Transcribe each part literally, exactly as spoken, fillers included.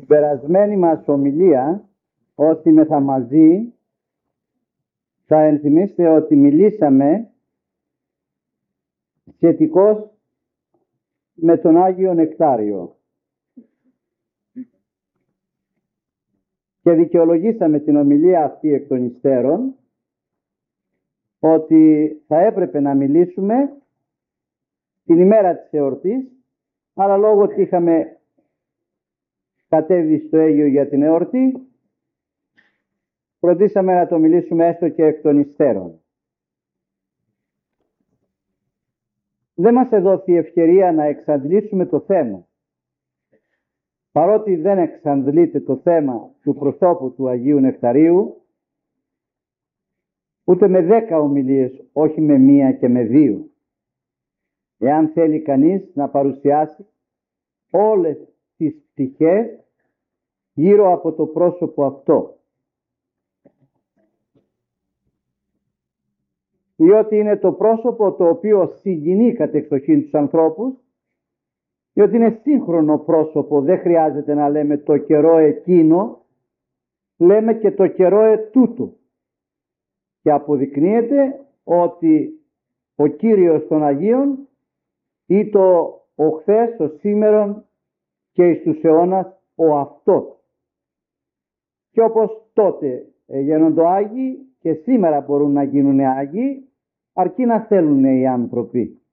Στην περασμένη μας ομιλία, όσοι ήμεθα μαζί, θα ενθυμίστε ότι μιλήσαμε σχετικώς με τον Άγιο Νεκτάριο και δικαιολογήσαμε την ομιλία αυτή εκ των υστέρων ότι θα έπρεπε να μιλήσουμε την ημέρα της εορτής, αλλά λόγω ότι είχαμε κατέβει στο Αίγιο για την εορτή, προτίσαμε να το μιλήσουμε έστω και εκ των υστέρων. Δεν μας εδόθη η ευκαιρία να εξαντλήσουμε το θέμα. Παρότι δεν εξαντλείται το θέμα του προσώπου του Αγίου Νεκταρίου, ούτε με δέκα ομιλίες, όχι με μία και με δύο. Εάν θέλει κανείς να παρουσιάσει όλες τις πτυχές γύρω από το πρόσωπο αυτό. Διότι είναι το πρόσωπο το οποίο συγκινεί κατεξοχήν τους ανθρώπους, διότι είναι σύγχρονο πρόσωπο, δεν χρειάζεται να λέμε το καιρό εκείνο, λέμε και το καιρό ετούτο. Και αποδεικνύεται ότι ο Κύριος των Αγίων ή το ο χθες, ο σήμερον και εις τους αιώνας ο αυτός. Και όπως τότε γίνονται Άγιοι και σήμερα μπορούν να γίνουν Άγιοι, αρκεί να θέλουν οι άνθρωποι.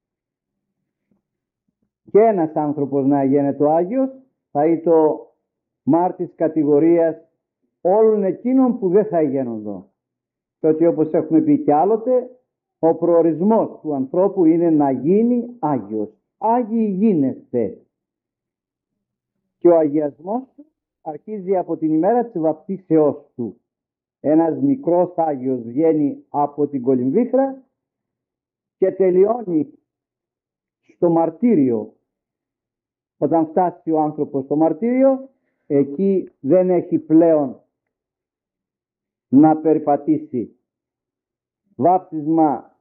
Και ένας άνθρωπος να γίνεται ο Άγιος θα είναι το μάρτης κατηγορίας όλων εκείνων που δεν θα γίνονται. Και ότι όπως έχουμε πει κι άλλοτε, ο προορισμός του ανθρώπου είναι να γίνει Άγιος. Άγιοι γίνεστε. Και ο αγιασμός του αρχίζει από την ημέρα της βαπτίσεώς του. Ένας μικρός Άγιος βγαίνει από την κολυμβήθρα και τελειώνει στο μαρτύριο. Όταν φτάσει ο άνθρωπος στο μαρτύριο, εκεί δεν έχει πλέον να περπατήσει. Βάπτισμα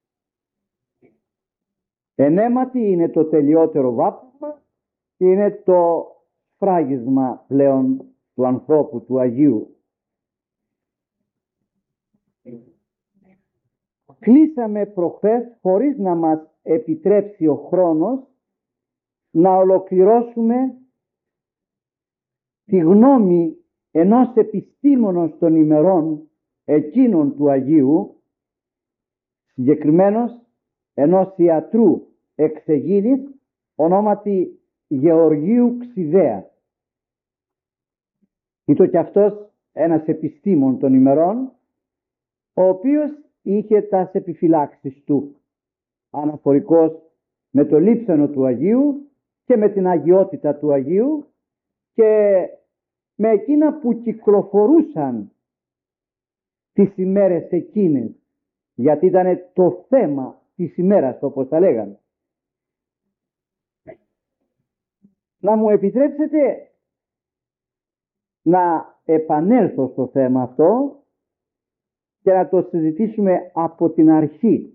ενέματι είναι το τελειότερο βάπτισμα, είναι το φράγισμα πλέον του ανθρώπου, του Αγίου. Κλείσαμε προχθές, χωρίς να μας επιτρέψει ο χρόνος, να ολοκληρώσουμε τη γνώμη ενός επιστήμονος των ημερών εκείνων του Αγίου, συγκεκριμένος ενός ιατρού εξεγίνης, ονόματι Γεωργίου Ξηδέα. Ήτο και αυτός ένας επιστήμον των ημερών, ο οποίος είχε τας επιφυλάξεις του, αναφορικός με το λείψανο του Αγίου και με την αγιότητα του Αγίου και με εκείνα που κυκλοφορούσαν τις ημέρες εκείνες, γιατί ήταν το θέμα της ημέρας, όπως τα λέγανε. Να μου επιτρέψετε να επανέλθω στο θέμα αυτό και να το συζητήσουμε από την αρχή.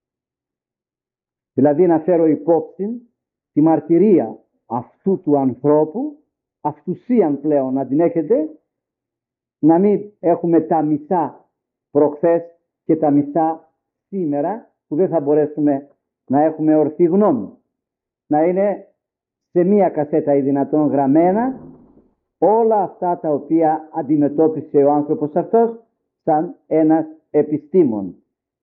Δηλαδή να φέρω υπόψη τη μαρτυρία αυτού του ανθρώπου, αυτουσίαν πλέον να την έχετε, να μην έχουμε τα μισά προχθές και τα μισά σήμερα, που δεν θα μπορέσουμε να έχουμε ορθή γνώμη. Να είναι σε μία κασέτα ή δυνατόν γραμμένα όλα αυτά τα οποία αντιμετώπισε ο άνθρωπος αυτός σαν ένας επιστήμον.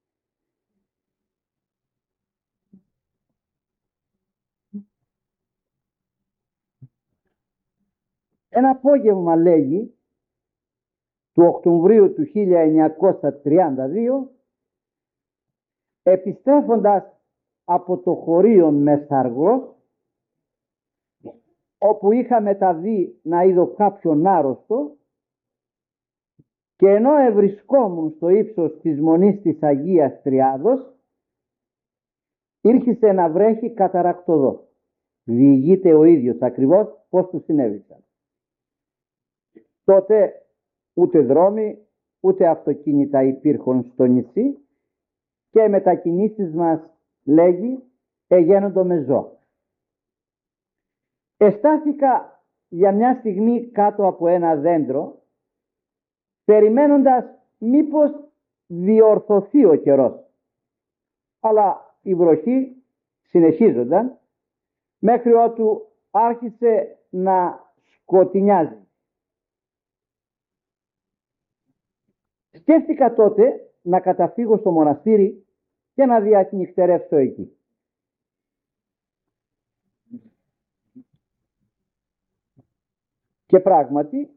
Ένα απόγευμα, λέγει, του Οκτωβρίου του χίλια εννιακόσια τριάντα δύο, επιστρέφοντας από το χωρίον Μεσαργός, όπου είχα μεταβεί να είδω κάποιον άρρωστο, και ενώ ευρισκόμουν στο ύψος της Μονής της Αγίας Τριάδος, ήρχισε να βρέχει καταρακτοδό. Διηγείται ο ίδιος ακριβώς πώς του συνέβησαν. Τότε ούτε δρόμοι ούτε αυτοκίνητα υπήρχαν στο νησί και οι μετακινήσεις μας, λέγει, εγένοντο με ζώα. Εστάθηκα για μια στιγμή κάτω από ένα δέντρο, περιμένοντας μήπως διορθωθεί ο καιρός. Αλλά η βροχή συνεχίζονταν μέχρι ότου άρχισε να σκοτεινιάζει. Σκέφτηκα τότε να καταφύγω στο μοναστήρι και να διακνυχτερεύσω εκεί. Και πράγματι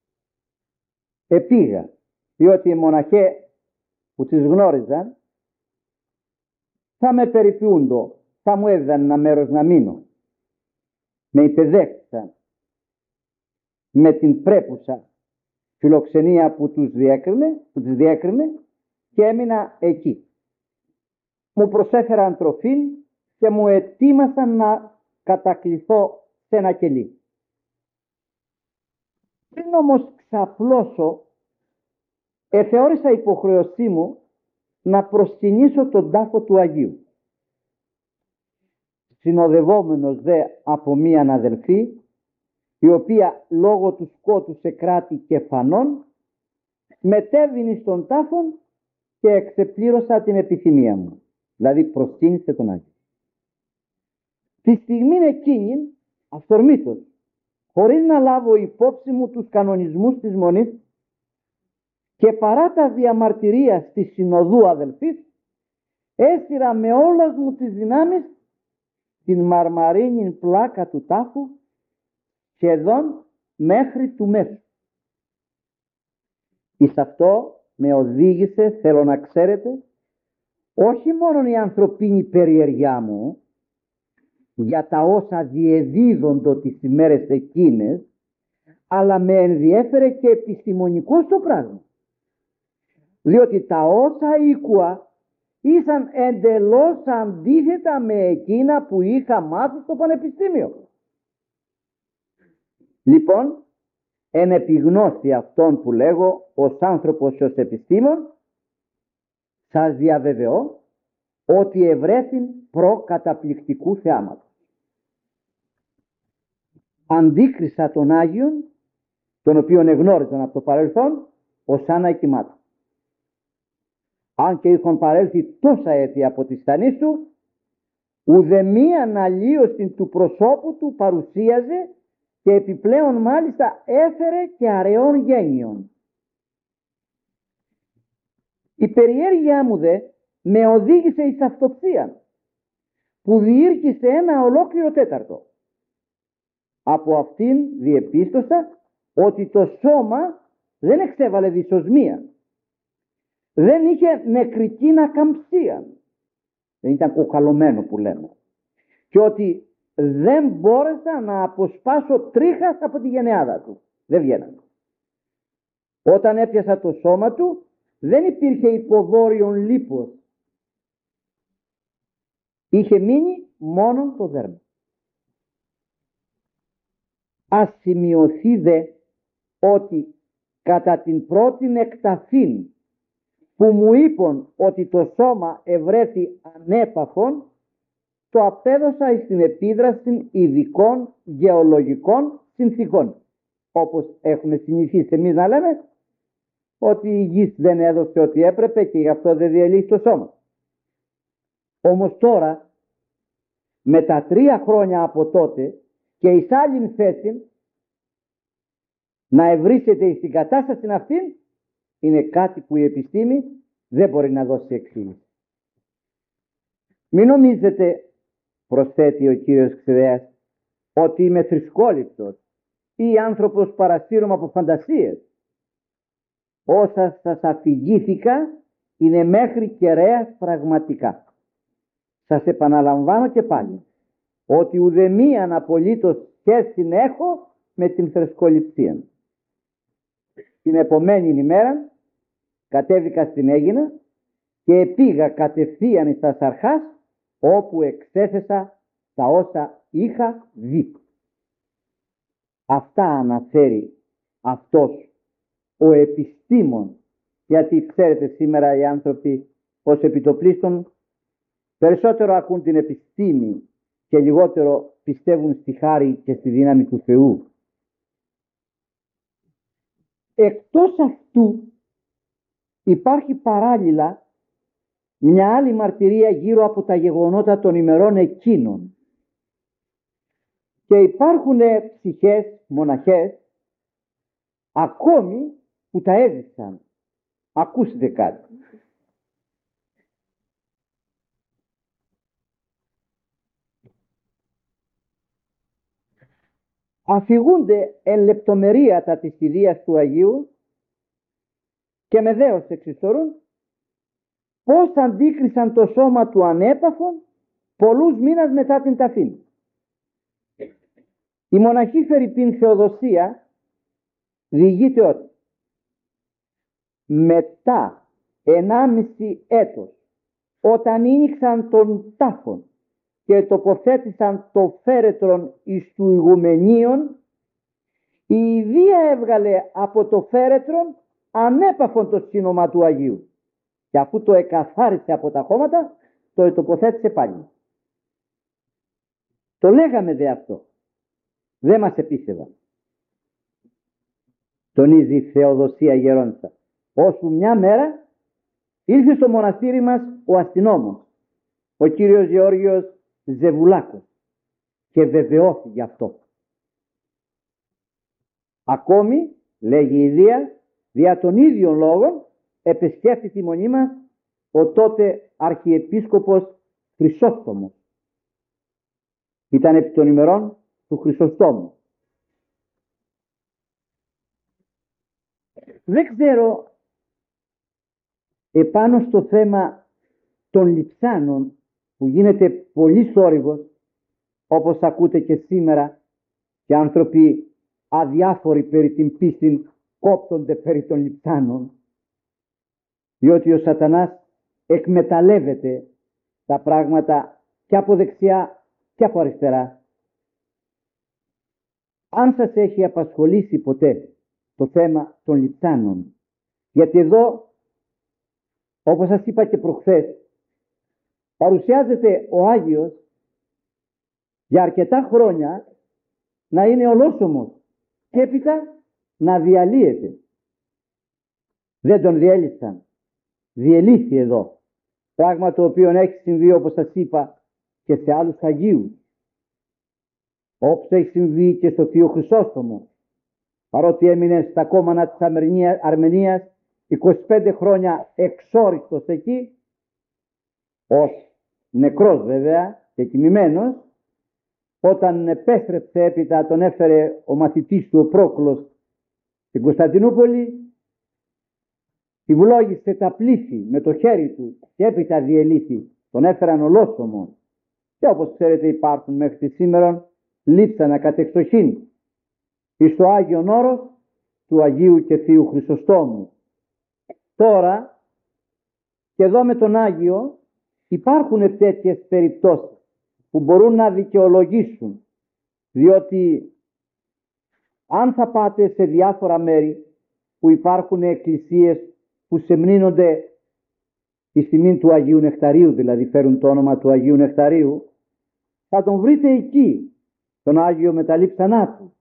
επήγα, διότι οι μοναχέ που τις γνώριζαν θα με περιποιούντο, θα μου έδιναν ένα μέρος να μείνω. Με υπεδέχτησαν με την πρέπουσα φιλοξενία που τους διέκρινε, που τους διέκρινε και έμεινα εκεί. Μου προσέφεραν τροφή και μου ετοίμασαν να κατακληθώ σε ένα κελί. Πριν όμως ξαπλώσω, εθεώρησα υποχρεωσή μου να προσκυνήσω τον τάφο του Αγίου. Συνοδευόμενος δε από μίαν αδελφή, η οποία λόγω του σκότου σε κράτη και φανών, μετέβηνε στον τάφον και εξεπλήρωσα την επιθυμία μου. Δηλαδή προσκύνησε τον Άγιο. Τη στιγμή εκείνη, αυθορμήτως, χωρίς να λάβω υπόψη μου τους κανονισμούς της Μονής και παρά τα διαμαρτυρία της συνοδού αδελφής, έστειρα με όλες μου τις δυνάμεις την μαρμαρίνη πλάκα του τάφου σχεδόν μέχρι του μέσου. Εις αυτό με οδήγησε, θέλω να ξέρετε, όχι μόνο η ανθρωπίνη περιεργιά μου για τα όσα διεδίδοντο τις ημέρες εκείνες, αλλά με ενδιέφερε και επιστημονικό το πράγμα. Διότι τα όσα ήκουα ήσαν εντελώς αντίθετα με εκείνα που είχα μάθει στο πανεπιστήμιο. Λοιπόν, εν επιγνώση αυτών που λέγω ως άνθρωπος και ως επιστήμον, σας διαβεβαιώ ότι ευρέθην προκαταπληκτικού θεάματος. Αντίκρισα τον Άγιον, τον οποίον εγνώριζαν από το παρελθόν, ως Άννα Εκοιμάτου. Αν και είχαν παρέλθει τόσα έτη από τη στανή του, ουδεμίαν αλλίωση του προσώπου του παρουσίαζε και επιπλέον μάλιστα έφερε και αραιών γένειων. Η περιέργειά μου δε με οδήγησε εις αυτοψία, που διήρκησε ένα ολόκληρο τέταρτο. Από αυτήν διεπίστωσα ότι το σώμα δεν εξέβαλε δυσοσμία, δεν είχε νεκρική ακαμψία, δεν ήταν κοκαλωμένο που λέμε, και ότι δεν μπόρεσα να αποσπάσω τρίχας από τη γενεάδα του. Δεν βγαίνανε. Όταν έπιασα το σώμα του, δεν υπήρχε υποδόριον λίπος. Είχε μείνει μόνο το δέρμα. Ας σημειωθεί δε ότι κατά την πρώτη εκταφήν που μου είπαν ότι το σώμα ευρέθη ανέπαφον, το απέδωσα στην επίδραση ειδικών γεωλογικών συνθήκων. Όπως έχουμε συνηθίσει εμείς να λέμε, ότι η γης δεν έδωσε ό,τι έπρεπε και γι' αυτό δεν διελύει το σώμα. Όμως τώρα, με τα τρία χρόνια από τότε και εις άλλην θέση, να ευρύσετε στην κατάσταση αυτή, είναι κάτι που η επιστήμη δεν μπορεί να δώσει εξήγηση. Μην νομίζετε, προσθέτει ο κύριος Ξηρέας, ότι είμαι θρησκόληπτος ή άνθρωπος παρασύρωμα από φαντασίες. Όσα σας αφηγήθηκα είναι μέχρι κεραίας πραγματικά. Σας επαναλαμβάνω και πάλι ότι ουδεμίαν απολύτως σχέση έχω με την θρησκοληψία. Την επομένη ημέρα κατέβηκα στην Αίγινα και πήγα κατευθείαν στα Σαρχάς, όπου εξέθεσα τα όσα είχα δει. Αυτά αναφέρει αυτός ο επιστήμον, γιατί ξέρετε σήμερα οι άνθρωποι ως επιτοπλίστων περισσότερο ακούν την επιστήμη και λιγότερο πιστεύουν στη χάρη και στη δύναμη του Θεού. εκτός αυτού υπάρχει παράλληλα μια άλλη μαρτυρία γύρω από τα γεγονότα των ημερών εκείνων. Και υπάρχουν ψυχές, μοναχές, ακόμη που τα έζησαν. Ακούστε κάτι. Αφηγούνται εν λεπτομερία της κηδείας του Αγίου και με δέος εξιστορούν πώς αντίκρισαν το σώμα του ανέπαφων πολλούς μήνες μετά την ταφή. Η μοναχή Φερρυπίν Θεοδοσία διηγείται ότι μετά ενάμιση έτος, όταν ήνιξαν τον τάφον και τοποθέτησαν το φέρετρον εις του ηγουμενίων, η ιδία έβγαλε από το φέρετρον ανέπαφον το σύνομα του Αγίου και αφού το εκαθάρισε από τα χώματα, το τοποθέτησε πάλι. Το λέγαμε δε αυτό, δεν μας επίστευαν. Τονίζει η Θεοδοσία Γερόντισσα, ώσπου μια μέρα ήρθε στο μοναστήρι μας ο αστυνόμος, ο κύριος Γεώργιος Ζεβουλάκος, και βεβαιώθηκε γι' αυτό. Ακόμη, λέγει η Ιδία, δια των ίδιων λόγων επισκέφθη τη μονή μας ο τότε Αρχιεπίσκοπος Χρυσόστομος. Ήταν επί των ημερών του Χρυσοστόμου. Δεν ξέρω επάνω στο θέμα των λειψάνων που γίνεται πολύ θόρυβος, όπως ακούτε και σήμερα, και άνθρωποι αδιάφοροι περί την πίστη κόπτονται περί των λειψάνων, διότι ο σατανάς εκμεταλλεύεται τα πράγματα και από δεξιά και από αριστερά. Αν σας έχει απασχολήσει ποτέ το θέμα των λειψάνων, γιατί εδώ, όπως σας είπα και προχθές, παρουσιάζεται ο Άγιος για αρκετά χρόνια να είναι ολόσωμος και έπειτα να διαλύεται. Δεν τον διέλυσαν. Διελύθη εδώ. Πράγμα το οποίο έχει συμβεί, όπως σας είπα, και σε άλλους Αγίους. Όπως έχει συμβεί και στο Θείο Χρυσόστομο. Παρότι έμεινε στα κόμματα της Αρμενίας είκοσι πέντε χρόνια εξόριστος εκεί, ως νεκρός βέβαια και κοιμημένος, όταν επέστρεψε έπειτα, τον έφερε ο μαθητής του ο Πρόκλος στην Κωνσταντινούπολη, ευλόγησε τα πλήθη με το χέρι του και έπειτα διελύθη, τον έφεραν ολόσωμο. Και όπως ξέρετε υπάρχουν μέχρι τη σήμερα λείψανα κατεξοχήν εις το Άγιον Όρος του Αγίου και Θείου Χρυσοστόμου. Τώρα και εδώ με τον Άγιο υπάρχουν τέτοιες περιπτώσεις που μπορούν να δικαιολογήσουν, διότι αν θα πάτε σε διάφορα μέρη που υπάρχουν εκκλησίες που σεμνύνονται τη στιγμή του Αγίου Νεκταρίου, δηλαδή φέρουν το όνομα του Αγίου Νεκταρίου, θα τον βρείτε εκεί, τον Άγιο με τα λείψανά του.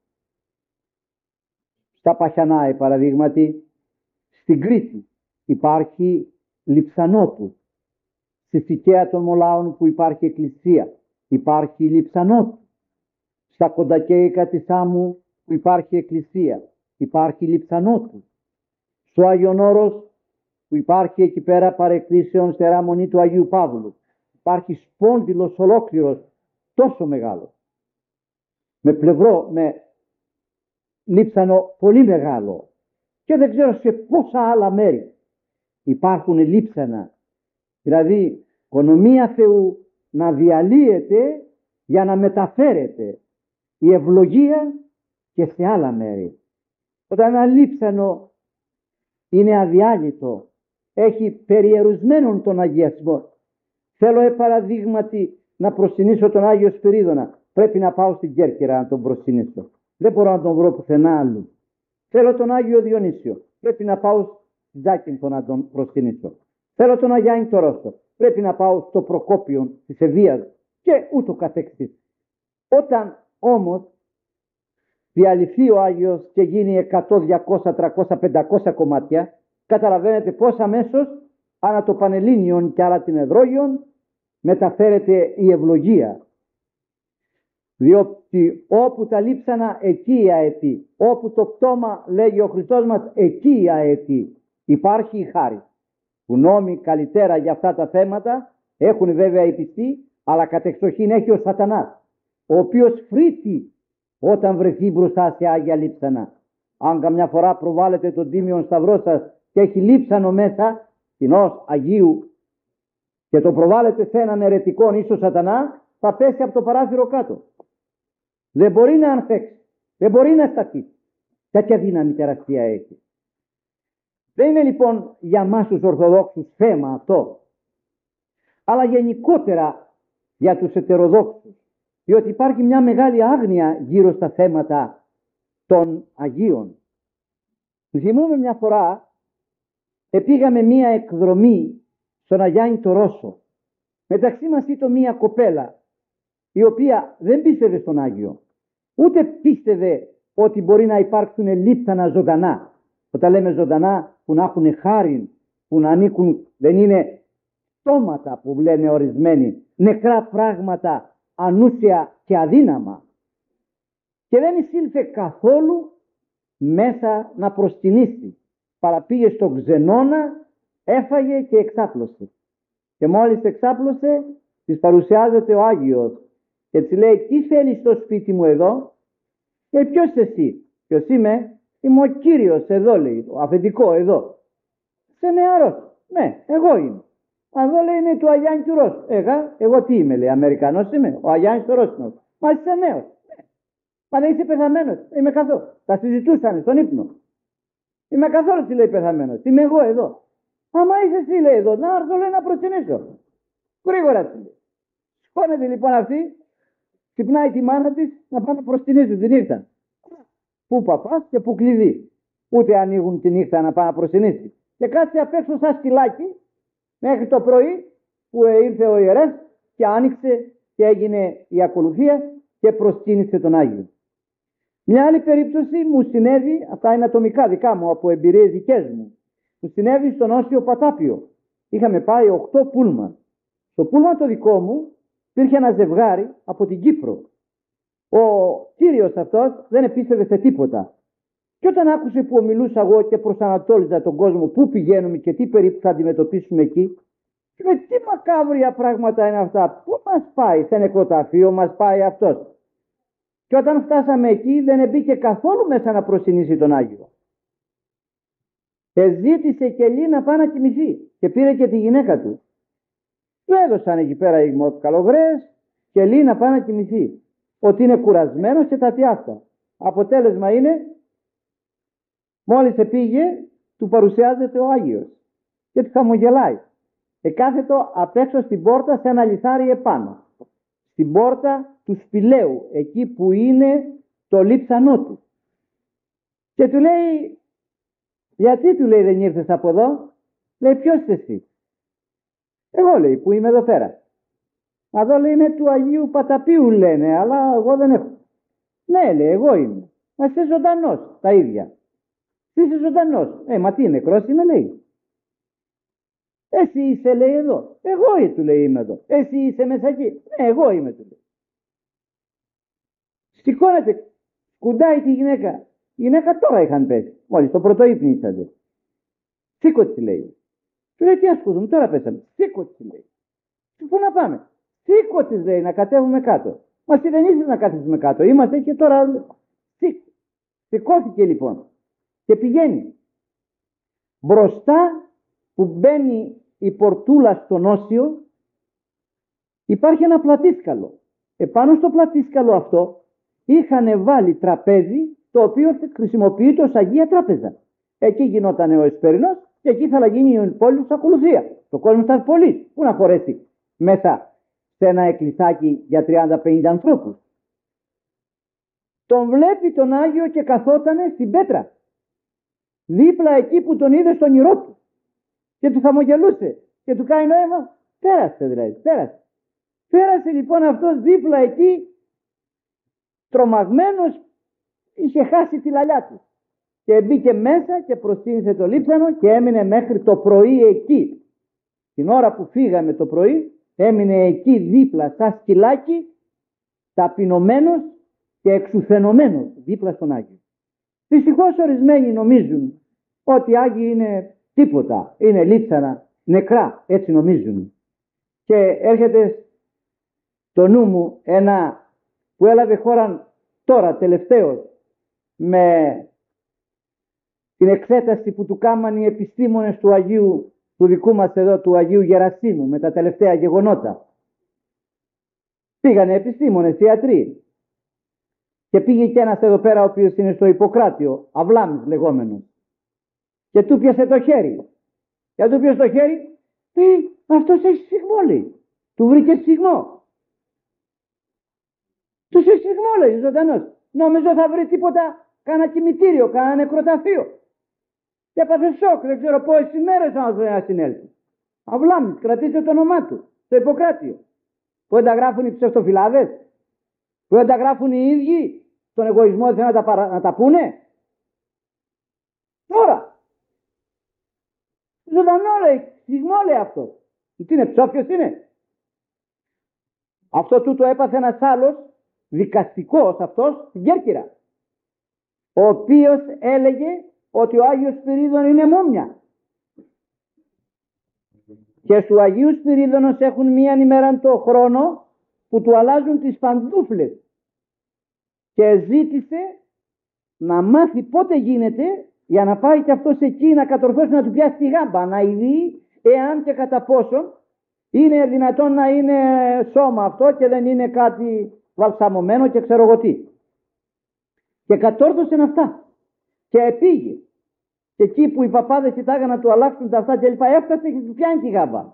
Στα Παχιανάη παραδείγματι, στην Κρήτη υπάρχει λειψανό του. Στη Σικαία των Μολάων που υπάρχει εκκλησία υπάρχει λειψανό του. Στα Κοντακαίικα της Άμμου που υπάρχει εκκλησία υπάρχει λειψανό του. Στο Άγιον Όρος που υπάρχει εκεί πέρα παρεκκλήσεων στερά μονή του Αγίου Παύλου υπάρχει σπόντιλος ολόκληρος τόσο μεγάλο, με πλευρό, με λείψανο πολύ μεγάλο, και δεν ξέρω σε πόσα άλλα μέρη υπάρχουν λείψανα, δηλαδή οικονομία Θεού να διαλύεται για να μεταφέρεται η ευλογία και σε άλλα μέρη. Όταν ένα λείψανο είναι αδιάλειτο, έχει περιερουσμένον τον αγιασμό. Θέλω ε παραδείγματι να προσκυνήσω τον Άγιο Σπυρίδωνα, πρέπει να πάω στην Κέρκυρα να τον προσκυνήσω. Δεν μπορώ να τον βρω πουθενά άλλου. Θέλω τον Άγιο Διονύσιο, πρέπει να πάω στην Τζάκυνθο να τον προσκυνήσω. Θέλω τον Αγιάννη το Ρώσο, πρέπει να πάω στο Προκόπιο της Ευβίας και ούτω καθεξής. Όταν όμως διαλυθεί ο Άγιος και γίνει εκατό, διακόσια, τριακόσια, πεντακόσια κομμάτια, καταλαβαίνετε πως αμέσως ανά το Πανελλήνιον και άλλα την Εδρόγιον μεταφέρεται η ευλογία. Διότι όπου τα λείψανα εκεί η αετή, όπου το πτώμα, λέγει ο Χριστός μας, εκεί η αετή, υπάρχει η χάρη. Που νόμοι καλύτερα για αυτά τα θέματα έχουν βέβαια οι πιστοί, αλλά κατεξοχήν έχει ο Σατανάς, ο οποίος φρύτει όταν βρεθεί μπροστά σε Άγια λείψανα. Αν καμιά φορά προβάλλετε τον τίμιον σταυρό σας και έχει λείψανο μέσα, κοινός Αγίου, και το προβάλλετε σε έναν αιρετικό ίσο Σατανά, θα πέσει από το παράθυρο κάτω. Δεν μπορεί να ανθέξει, δεν μπορεί να σταθεί. Τέτοια δύναμη τεραστία έχει. Δεν είναι λοιπόν για μας τους Ορθοδόξους θέμα αυτό, αλλά γενικότερα για τους ετεροδόξους, διότι υπάρχει μια μεγάλη άγνοια γύρω στα θέματα των Αγίων. Θυμούμαι μια φορά επήγαμε μια εκδρομή στον Αγιάννη το Ρώσο. Μεταξύ μας ήταν μια κοπέλα η οποία δεν πίστευε στον Άγιο, ούτε πίστευε ότι μπορεί να υπάρξουν λείψανα ζωντανά. Όταν λέμε ζωντανά, που να έχουν χάριν, που να ανήκουν, δεν είναι στόματα που λένε ορισμένοι, νεκρά πράγματα, ανούσια και αδύναμα. Και δεν εισήλθε καθόλου μέσα να προσκυνήσει. Παραπήγε στον Ξενώνα, έφαγε και εξάπλωσε. Και μόλις εξάπλωσε, της παρουσιάζεται ο Άγιος και της λέει, τι θέλεις στο σπίτι μου εδώ? Και ποιος είσαι εσύ? Ποιος είμαι? Είμαι ο Κύριος εδώ, λέει, το αφεντικό εδώ. Σε νεαρός. Ναι, εγώ είμαι. Εδώ λέει είναι του Αγιάννη του Ρώσου. Εγα, εγώ τι είμαι, λέει, Αμερικανός είμαι, ο Αγιάννης του Ρώσου. Μα είσαι νέος. Ναι. Μα δεν είσαι πεθαμένος. Είμαι καθόλου. Τα συζητούσαν στον ύπνο. Είμαι καθόλου, τι λέει, πεθαμένος. Είμαι εγώ εδώ. Άμα είσαι εσύ, λέει, εδώ, να έρθω, λέει, να προσκυνήσω. Γρήγορα, τι λέει. Σηκώνεται λοιπόν αυτή, ξυπνάει τη μάνα της να πάνε να προσκυνήσουν τη νύχτα. Πού παπάς και πού κλειδί. Ούτε ανοίγουν τη νύχτα να πάει να προσκυνήσει. Και κάτσε απ' έξω σαν σκυλάκι μέχρι το πρωί που ήρθε ο ιερέας και άνοιξε και έγινε η ακολουθία και προσκύνησε τον Άγιο. Μια άλλη περίπτωση μου συνέβη, αυτά είναι ατομικά δικά μου από εμπειρίες δικές μου, μου συνέβη στον Όσιο Πατάπιο. Είχαμε πάει οκτώ πούλμαν. Στο πούλμαν το δικό μου υπήρχε ένα ζευγάρι από την Κύπρο. Ο κύριος αυτός δεν επίστευε σε τίποτα. Και όταν άκουσε που ομιλούσα εγώ και προσανατόλιζα τον κόσμο πού πηγαίνουμε και τι περίπου θα αντιμετωπίσουμε εκεί, και με τι μακάβρια πράγματα είναι αυτά, πού μας πάει, σε νεκροταφείο μας πάει αυτός. Και όταν φτάσαμε εκεί δεν μπήκε καθόλου μέσα να προσκυνήσει τον Άγιο. Εζήτησε και λέει να πάει να κοιμηθεί και πήρε και τη γυναίκα του. Του έδωσαν εκεί πέρα οι καλογρές και λέει να πάει να κοιμηθεί. Ότι είναι κουρασμένος και τα τι αυτά. Αποτέλεσμα είναι, μόλις επήγε, του παρουσιάζεται ο Άγιος και του χαμογελάει. Εκάθετο απ' έξω στην πόρτα σε ένα λιθάρι επάνω. Στην πόρτα του σπηλαίου, εκεί που είναι το λείψανό του. Και του λέει, γιατί, του λέει, δεν ήρθες από εδώ? Λέει, ποιος είσαι εσύ? Εγώ, λέει, που είμαι εδώ πέρα. Μα εδώ, λέει, είναι του Αγίου Παταπίου, λένε, αλλά εγώ δεν έχω. Ναι, λέει, εγώ είμαι. Μα είσαι ζωντανός, τα ίδια. Είσαι ζωντανός. Ε, μα τι, νεκρός είμαι, λέει. Εσύ είσαι, λέει, εδώ. Εγώ, του λέει, είμαι εδώ. Εσύ είσαι μέσα εκεί. Ναι, εγώ είμαι, του λέει. Σηκώνεται, κουντάει τη γυναίκα. Η γυναίκα τώρα είχαν πέσει. Μόλις το πρωτοείπνη ήσατε. Σήκω, τη λέει. Του λέει, τι ασκούδουμε, τώρα πέσαμε. Σήκω, τη λέει. Πού να πάμε? Σήκω, τη λέει, να κατέβουμε κάτω. Μα τι δεν ήθελε να κάθεσουμε κάτω. Είμαστε και τώρα. Σήκω. Σηκώθηκε λοιπόν. Και πηγαίνει. Μπροστά που μπαίνει η πορτούλα στον Όσιο υπάρχει ένα πλατήσκαλο. Επάνω στο πλατήσκαλο αυτό είχαν βάλει τραπέζι το οποίο χρησιμοποιείται ως Αγία Τράπεζα. Εκεί γινόταν ο εσπερινός και εκεί θα γίνει η πόλη ακολουθία. Το κόσμο ήταν πολύ. Πού να χωρέσει μέσα σε ένα εκκλησάκι για τριάντα πενήντα ανθρώπους. Τον βλέπει τον Άγιο και καθότανε στην πέτρα. Δίπλα εκεί που τον είδε στον ήρω του. Και του χαμογελούσε. Και του κάνει νόημα. Πέρασε δηλαδή. Πέρασε. Πέρασε λοιπόν αυτός δίπλα εκεί. Τρομαγμένος. είχε χάσει τη λαλιά του. Και μπήκε μέσα και προστίμησε το λείψανο και έμεινε μέχρι το πρωί εκεί. Την ώρα που φύγαμε το πρωί, έμεινε εκεί δίπλα σαν σκυλάκι, ταπεινωμένος και εξουθενωμένος δίπλα στον Άγιο. Δυστυχώς ορισμένοι νομίζουν ότι οι Άγιοι είναι τίποτα, είναι λείψανα, νεκρά, έτσι νομίζουν. Και έρχεται στο νου μου ένα που έλαβε χώρα τώρα τελευταίως με την εξέταση που του κάμαν οι επιστήμονες του Αγίου, του δικού μας εδώ, του Αγίου Γερασίμου, με τα τελευταία γεγονότα. Πήγανε επιστήμονες, ιατροί. Και πήγε και ένας εδώ πέρα ο οποίος είναι στο Ιπποκράτιο, Αυλάμης λεγόμενος. Και του πιάσε το χέρι. Και του πιάσε το χέρι, ε, αυτός έχει σφιγμό, λέει. Του βρήκε σφιγμό. Του έχει σφιγμό, λέει, ζωντανός. Νόμιζω θα βρει τίποτα, κάνα κημητήριο, κάνα νεκροταφείο. Και έπαθε σοκ, δεν ξέρω πόσες ημέρες να συνέλθει. Αυλάμης, κρατήστε το όνομά του, στο Ιπποκράτιο. Που δεν τα γράφουν οι ψευτοφυλάδες, που δεν τα γράφουν οι ίδιοι, τον εγωισμό θέλουν να τα, παρα... να τα πούνε. Τώρα, ζωντανό λέει, σφιγμό λέει αυτό. Τι είναι, ψόφιος είναι. Αυτό τούτο έπαθε ένας άλλος, δικαστικός αυτός, στην Κέρκυρα, ο οποίος έλεγε ότι ο Άγιος Σπυρίδων είναι μούμια. Και στου Αγίου Σπυρίδωνος έχουν μία ημέρα το χρόνο που του αλλάζουν τις παντούφλες. Και ζήτησε να μάθει πότε γίνεται για να πάει και αυτός εκεί να κατορθώσει να του πιάσει τη γάμπα, να ειδεί εάν και κατά πόσο είναι δυνατόν να είναι σώμα αυτό και δεν είναι κάτι βαλσαμωμένο και ξέρω εγώ τι. Και κατόρθωσε αυτά. Και επήγε. Και εκεί που οι παπάδες κοιτάγαν να του αλλάξουν τα αυτά και λοιπά, έφτασε και του πιάνει τη γάμπα.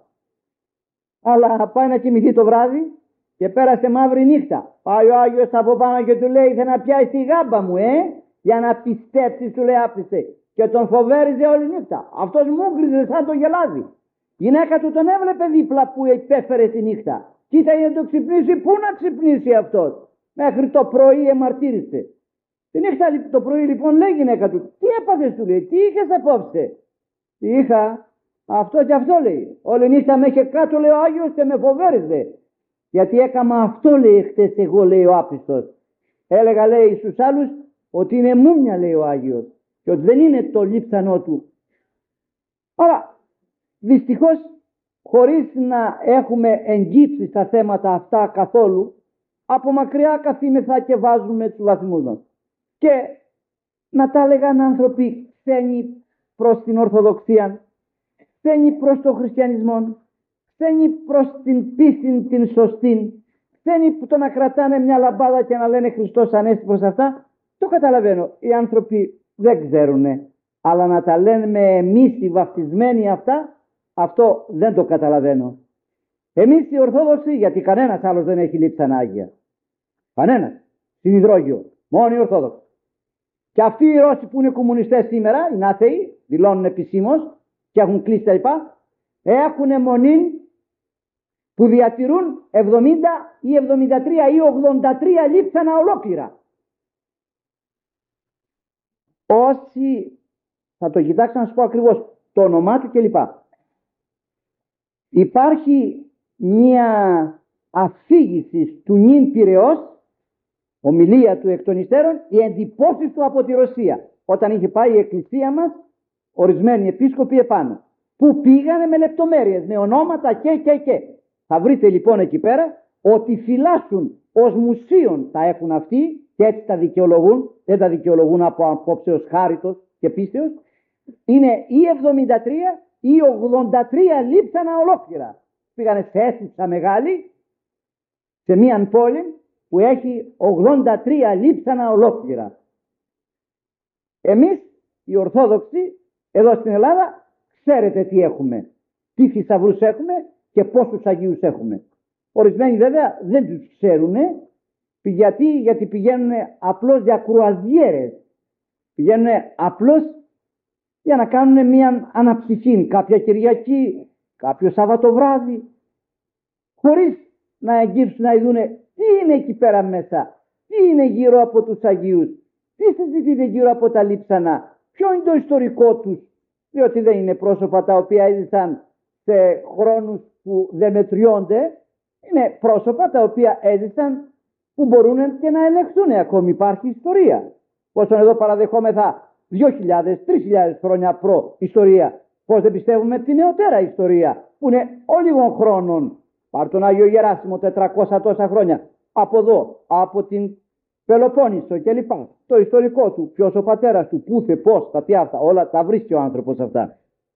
Αλλά πάει να κοιμηθεί το βράδυ και πέρασε μαύρη νύχτα. Πάει ο Άγιος από πάνω και του λέει, ήθελα να πιάσει τη γάμπα μου, ε, για να πιστέψεις, του λέει, άπιστε. Και τον φοβέριζε όλη νύχτα. Αυτός μου γκριζε σαν το γελάδι. Η γυναίκα του τον έβλεπε δίπλα που υπέφερε τη νύχτα. Κοίταγε να το ξυπνήσει, πού να ξυπνήσει αυτός. Μέχρι το πρωί εμαρτύρησε. Τη νύχτα το πρωί λοιπόν λέει η γυναίκα του, τι έπαθες, του λέει, τι είχες απόψε. Τι είχα, αυτό και αυτό λέει. Όλη νύχτα με είχε κάτω, λέει ο Άγιος, και με φοβέριζε. Γιατί έκαμα αυτό, λέει, χτες εγώ, λέει ο άπιστος. Έλεγα, λέει, στους άλλους ότι είναι μούμια, λέει ο Άγιος, και ότι δεν είναι το λείψανό του. Αλλά δυστυχώς, χωρίς να έχουμε εγγύψει στα θέματα αυτά καθόλου, από μακριά καθήμεθα και βάζουμε τους βαθμούς μας. Και να τα έλεγαν άνθρωποι ξένοι προς την Ορθοδοξία, ξένοι προς τον χριστιανισμό, ξένοι προς την πίστη την σωστή, ξένοι που το να κρατάνε μια λαμπάδα και να λένε Χριστός Ανέστη προς αυτά, το καταλαβαίνω. Οι άνθρωποι δεν ξέρουνε, αλλά να τα λένε με εμείς οι βαφτισμένοι αυτά, αυτό δεν το καταλαβαίνω. Εμείς οι Ορθόδοξοι, γιατί κανένας άλλος δεν έχει λείψανα Άγια. Κανένας. Στην Υδρόγειο. Μόνο οι Ορθόδοξοι. Και αυτοί οι Ρώσοι που είναι κομμουνιστές σήμερα, οι άθεοι, δηλώνουν επισήμως και έχουν κλείσει τα λοιπά, έχουν μονή που διατηρούν εβδομήντα ή εβδομήντα τρία ή ογδόντα τρία λείψανα ολόκληρα. Όσοι θα το κοιτάξω να σας πω ακριβώς το όνομά του κλπ. Υπάρχει μία αφήγηση του νυν Πειραιώς, ομιλία του εκ των υστέρων, οι εντυπώσεις του από τη Ρωσία, όταν είχε πάει η εκκλησία μας, ορισμένοι επίσκοποι επάνω, που πήγανε με λεπτομέρειες, με ονόματα και και και. Θα βρείτε λοιπόν εκεί πέρα ότι φυλάσσουν ως μουσείων τα έχουν αυτοί και έτσι τα δικαιολογούν, δεν τα δικαιολογούν από απόψεως χάριτος και πίστεως, είναι ή εβδομήντα τρία ή ογδόντα τρία λείψανα ολόκληρα. Πήγανε σε αίθουσα μεγάλη, σε μίαν πόλη που έχει ογδόντα τρία λείψανα ολόκληρα. Εμείς οι Ορθόδοξοι εδώ στην Ελλάδα ξέρετε τι έχουμε, τι θησαυρούς έχουμε και πόσους Αγίους έχουμε. Ορισμένοι βέβαια δεν τους ξέρουν, γιατί, γιατί πηγαίνουν απλώς για κρουαζιέρες, πηγαίνουν απλώς για να κάνουν μια αναψυχή κάποια Κυριακή, κάποιο Σάββατο βράδυ, χωρίς να εγγύψουν να δουν τι είναι εκεί πέρα μέσα, τι είναι γύρω από τους Αγίους, Τι συζητείτε γύρω από τα λείψανα? Ποιο είναι το ιστορικό τους? Διότι δεν είναι πρόσωπα τα οποία έζησαν σε χρόνους που δεν μετριώνται. Είναι πρόσωπα τα οποία έζησαν που μπορούν και να ελεγχθούν. Ακόμη υπάρχει ιστορία. Πόσο εδώ παραδεχόμεθα δύο χιλιάδες, τρεις χιλιάδες χρόνια προ ιστορία. Πώς δεν πιστεύουμε τη νεωτέρα ιστορία που είναι όλιγων χρόνων. Πάρ' τον Άγιο Γεράσιμο τετρακόσια τόσα χρόνια. Από εδώ, από την Πελοπόννησο κλπ. Το ιστορικό του, ποιος ο πατέρας του, πού θε, πώς, τα τι αυτά, όλα τα βρίσκει ο άνθρωπος αυτά.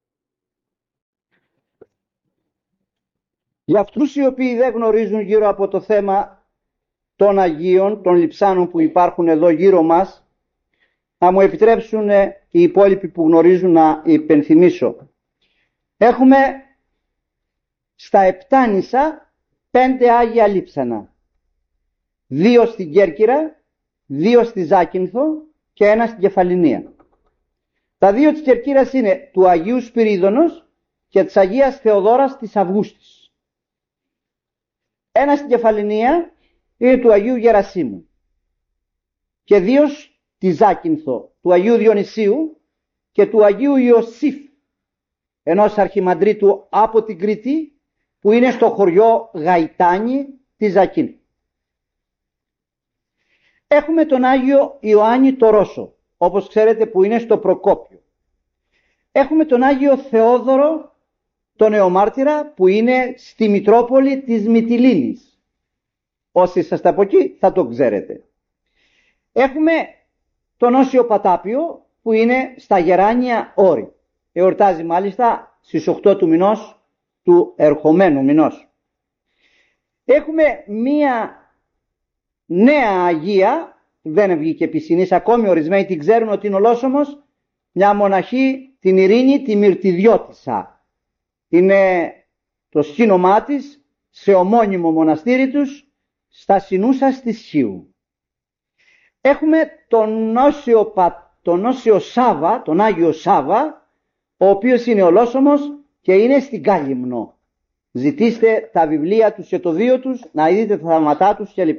Για αυτούς οι οποίοι δεν γνωρίζουν γύρω από το θέμα των Αγίων, των λειψάνων που υπάρχουν εδώ γύρω μας, να μου επιτρέψουν οι υπόλοιποι που γνωρίζουν να υπενθυμίσω. Έχουμε στα Επτάνησα πέντε Άγια λείψανα. Δύο στην Κέρκυρα, δύο στη Ζάκυνθο και ένα στην Κεφαληνία. Τα δύο της Κερκύρας είναι του Αγίου Σπυρίδωνος και της Αγίας Θεοδόρας της Αυγούστης. Ένα στην Κεφαληνία είναι του Αγίου Γερασίμου και δύο στη Ζάκυνθο του Αγίου Διονυσίου και του Αγίου Ιωσήφ, ενός αρχιμαντρίτου από την Κρήτη που είναι στο χωριό Γαϊτάνη της Ζακύνθου. Έχουμε τον Άγιο Ιωάννη το Ρώσο, όπως ξέρετε, που είναι στο Προκόπιο. Έχουμε τον Άγιο Θεόδωρο τον Νεομάρτυρα που είναι στη Μητρόπολη της Μυτιλήνης. Όσοι είσαστε από εκεί θα το ξέρετε. Έχουμε τον Όσιο Πατάπιο που είναι στα Γεράνια Όρη. Εορτάζει μάλιστα στις οκτώ του μηνός, του ερχομένου μηνός. Έχουμε μία νέα Αγία, δεν βγήκε πισινής ακόμη, ορισμένοι την ξέρουν ότι είναι ολόσωμος, μια μοναχή, την Ειρήνη τη Μυρτιδιώτισσα. Είναι το σκήνομά της σε ομώνυμο μοναστήρι τους στα Συνούσας της Σίου. Έχουμε τον Όσιο, τον Όσιο Σάβα, τον Άγιο Σάβα, ο οποίος είναι ολόσωμος και είναι στην Κάλυμνο. Ζητήστε τα βιβλία τους και το δύο τους, να δείτε τα θαυματά τους κλπ.